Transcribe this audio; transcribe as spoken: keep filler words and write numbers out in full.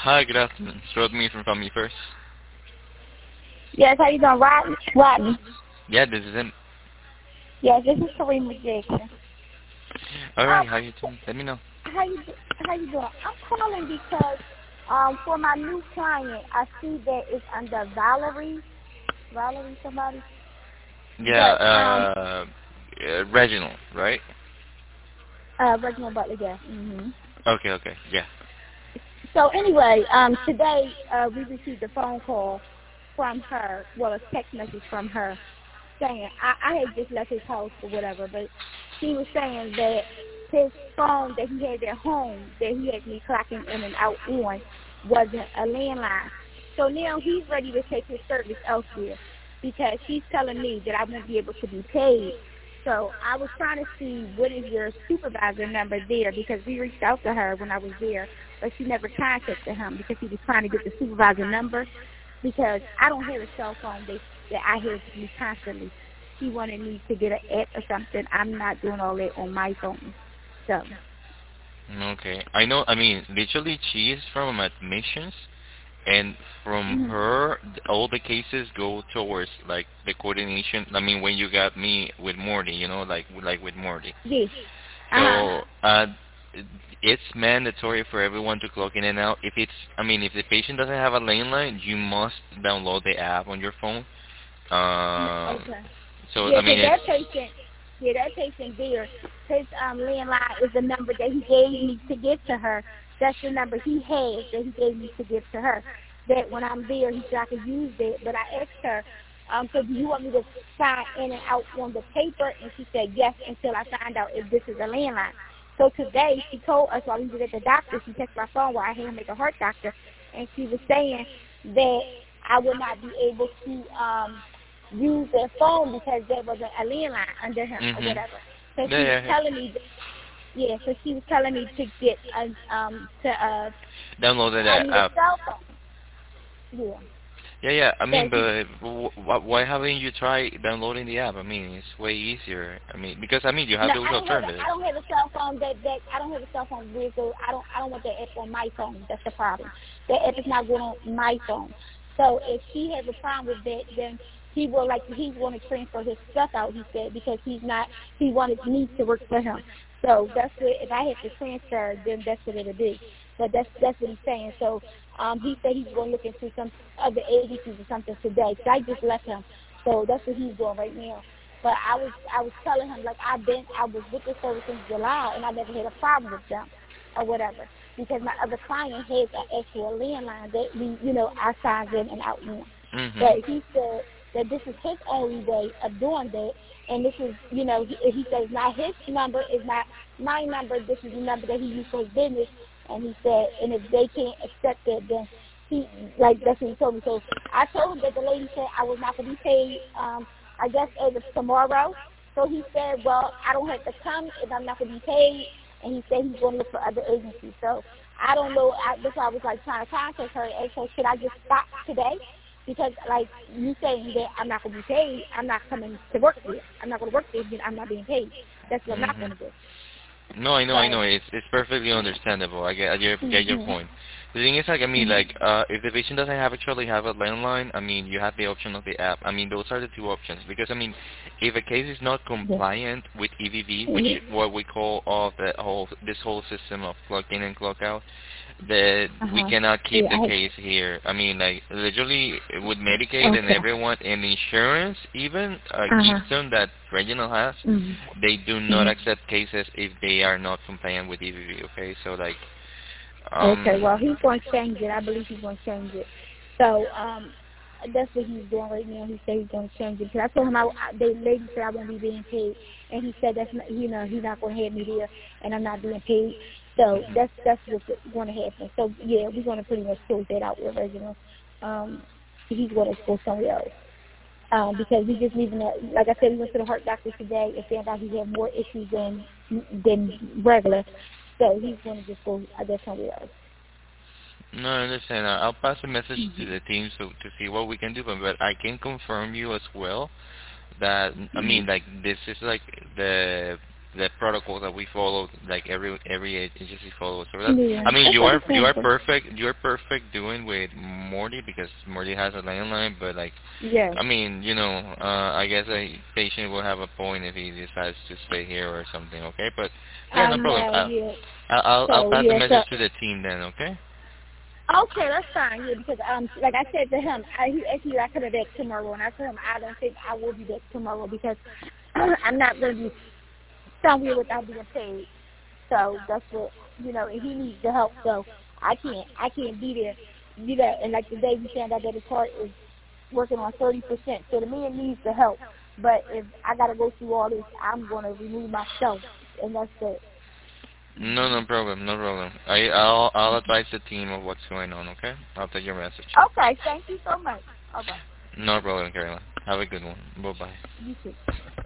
Hi, good afternoon. It's Rodney from Family First. Yes, how you doing, Rodney? Rodney. Yeah, this is him. Yes, this is Karima Jackson. Um, Alright, how you doing? Let me know. how you do- how you doing? I'm calling because um for my new client, I see that it's under Valerie, Valerie somebody, Yeah, but um uh, uh Reginald, right? uh Reginald Butler, yeah. hmm Okay, okay, yeah. So anyway, um today uh we received a phone call from her, well a text message from her saying I, I had just left his house or whatever, but she was saying that his phone that he had at home that he had me clocking in and out on wasn't a landline. So now he's ready to take his service elsewhere because she's telling me that I won't be able to be paid. So I was trying to see what is your supervisor number there because we reached out to her when I was there, but she never contacted him because he was trying to get the supervisor number because I don't have a cell phone that, that I have me constantly. She wanted me to get an app or something. I'm not doing all that on my phone. So, Okay. I know, I mean, literally she is from admissions, and from mm-hmm. her, th- all the cases go towards, like, the coordination. I mean, when you got me with Morty, you know, like, like with Morty. Yeah. Uh-huh. So, uh, it's mandatory for everyone to clock in and out. If it's, I mean, if the patient doesn't have a landline, you must download the app on your phone. Um, Okay. so, Yeah, I because mean, it's, that patient, yeah, that patient there, his um landline is the number that he gave me to give to her. That's the number he has that he gave me to give to her. That when I'm there, he said I could use that. But I asked her, um, so do you want me to sign in and out on the paper? And she said yes until I find out if this is a landline. So today she told us while we was at the doctor, she texted my phone while I had him at the heart doctor, and she was saying that I would not be able to um use their phone because there was a, a landline under him or mhm. whatever. So Yeah, she was yeah, yeah. telling me, that, yeah. So she was telling me to get a, um to uh Downloaded I that need a app. cell phone. Yeah. Yeah, yeah. I So mean, she, but w- w- why haven't you tried downloading the app? I mean, it's way easier. I mean, because I mean, you have no, those I don't have a, alternatives. I don't have a cell phone that that I don't have a cell phone with so I don't I don't want that app on my phone. That's the problem. That app is not going on my phone. So if she has a problem with that, then he will like he's going to transfer his stuff out. He said because he's not he wanted me to work for him. So that's what if I have to transfer, then that's what it'll be. But that's that's what he's saying. So um, he said he's going to look into some other agencies or something today. So I just left him. So that's what he's doing right now. But I was I was telling him like I've been I was with this service since July and I never had a problem with them or whatever because my other client has an actual landline that we you know I signed in and out on. Mhm. But he said that this is his only way of doing that, and this is you know he, he says not his number is not my number. This is the number that he used for his business, and he said and if they can't accept it, then he like that's what he told me. So I told him that the lady said I was not going to be paid. Um, I guess as of tomorrow. So he said, well, I don't have to come if I'm not going to be paid. And he said he's going to look for other agencies. So I don't know. I, that's why I was like trying to contact her and ask her, should I just stop today? Because like you saying that I'm not going to be paid, I'm not coming to work there. I'm not going to work there because I'm not being paid. That's what I'm not Mhm. going to do. No, I know, I So, know. It's it's perfectly understandable. I get I get, get your hmm point. The thing is, like, I mean, hmm like, uh, if the patient doesn't have actually have a landline, I mean, you have the option of the app. I mean, those are the two options. Because I mean, if a case is not yeah. compliant with E V V, which Yeah. what we call of the whole this whole system of clock in and clock out, that we Uh-huh. cannot keep Yeah, the I, case here. I mean, like, literally with Medicaid and okay. everyone and insurance, even uh, Uh-huh. Keystone that Regional has, they do not Mm-hmm. accept cases if they are not compliant with E V V. Okay, so like, Okay, um, well, he's going to change it. I believe he's going to change it. So um, that's what he's doing right now. He said he's going to change it. Because I told him I, I, the lady said I won't be being paid, and he said that's not, you know, he's not going to have me there, and I'm not being paid. So mhm. that's that's what's going to happen. So yeah, we're going to pretty much close that out with Reginald. Um, he's going to go somewhere else. Um, because we just leaving that, like I said, we went to the heart doctor today and found out he had more issues than than regular. So he's going to just go, I guess, somewhere else. No, I understand. Uh, I'll pass a message to Mhm. the team so to see what we can do, but, but I can confirm you as well that I mean, Mhm. like, this is like the the protocol that we follow, like every every agency follows. So that, Yeah, I mean, that's you are you are understandable. perfect. You are perfect doing with Morty because Morty has a landline, but like, Yes. I mean, you know, uh, I guess a patient will have a point if he decides to stay here or something. Okay, but yeah, I no problem. know, I'll yeah. I'll, I'll I'll So, pass the yeah, so, message to the team then. Okay. okay, that's fine, yeah, because, um, like I said to him, I, he asked me if I could have back tomorrow, and I told him I don't think I will be back tomorrow because I'm not going to be somewhere without being paid. So that's what, you know, and he needs the help, so I can't, I can't be there, you know, and like today we found out that his heart is working on thirty percent, so the man needs the help. But if I got to go through all this, I'm going to remove myself, and that's it. No, no problem, no problem. I I'll I'll advise the team of what's going on. Okay. I'll take your message. Okay, thank you so much. All right, No problem, Caroline. Have a good one. Bye bye. you too.